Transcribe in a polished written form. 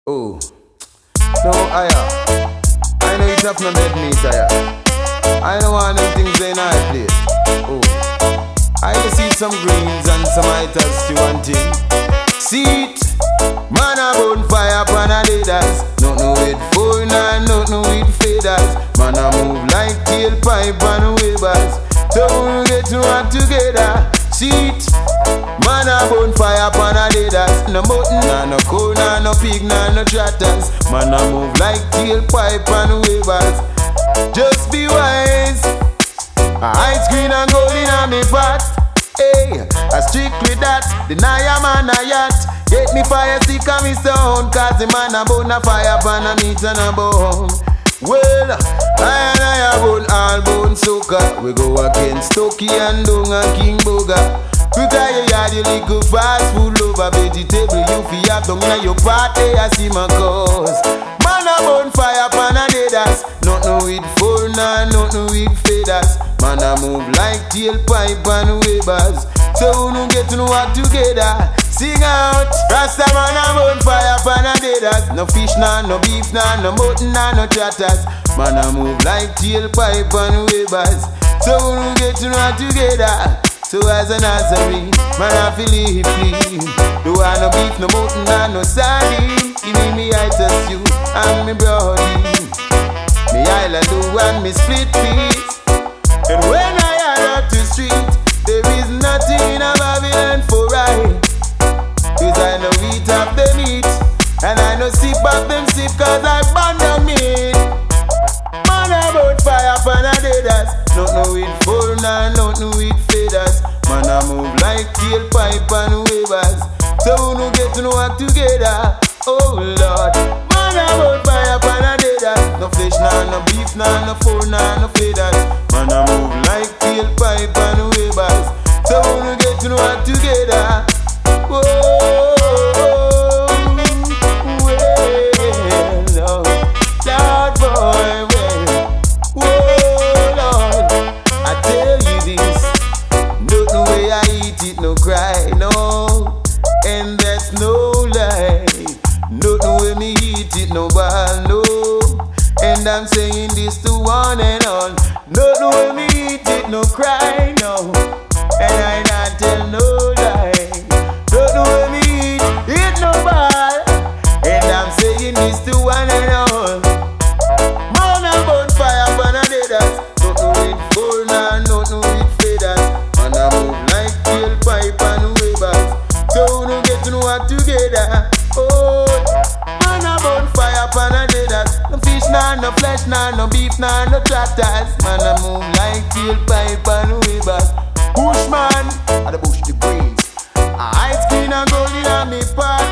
Oh, no, I know it's not no dead meat, I don't want them things in our plate. Oh, I just see some greens and some items to one thing. See it, man a bonfire pan a leaders. Nothing with phone and nothing with faders. Man a move like tailpipe and wavers. So we get to work together. See it, man a bonfire pan a leaders. No mutton, no cow, no pig, no trotters. Man a move like tailpipe and wavers. Just be wise. Ice cream and gold in a me pot. Hey, I strictly that. Deny a man a yacht. Get me fire stick and me stone. Cause the man a bone a fire pan a meat and a bone. Well, I a bone all bone soca. We go against Toki and Dung and King Boga. Prepare your yard, you little fast food lover. Vegetable you fi have down in your party. I see my cause. Man a bone fire pan a leaders. Nothing with phone and nothing with faders. Man a move like tailpipe and wavers. So we no get to work together. Sing out, Rasta man a bone fire pan a leaders. No fish nah, no beef nah, no mutton nah, no trotters. Man a move like tailpipe and wavers. So we no get to work together. So as an Nazarene, man I feel it clean. Do I no beef, no mutton, nah, no sardine. Give me I trust you, and me brody. Me island do and me split piece. And when I add up the street, there is nothing in a Babylon for right. Cause I know eat up them eat, and I know sip up them sip, cause I burn them meat. Man about fire pan a deaders. Nothing with phone and nothing with faders. Man a move like tailpipe and wavers. So we no get to work together. Oh Lord, man about fire pan a deaders. No flesh nah, no beef nah, no phone nah, no faders. Man a move like tailpipe and wavers. So we no get to work together. Whoa, well, Lord boy, well, whoa, Lord, I tell you this, not the way I eat it, no cry, no, and that's no lie, not the way me eat it, no ball, no, and I'm saying this to one and all, not the way me eat it, no cry, no, and I not tell no lie. Don't know what me eat no ball. And I'm saying this to one and all. Man a bonfire pan a deaders. Don't know with phone and don't know with faders. Man a move like tailpipe and wavers. So we no get to work together. Oh, man a bonfire pan a deaders. No fish nah, no flesh nah, no beef nah, no trotters. Man a move like tailpipe and wavers. Bushman, I the bush the breeze. Ice cream and gold in a me pot.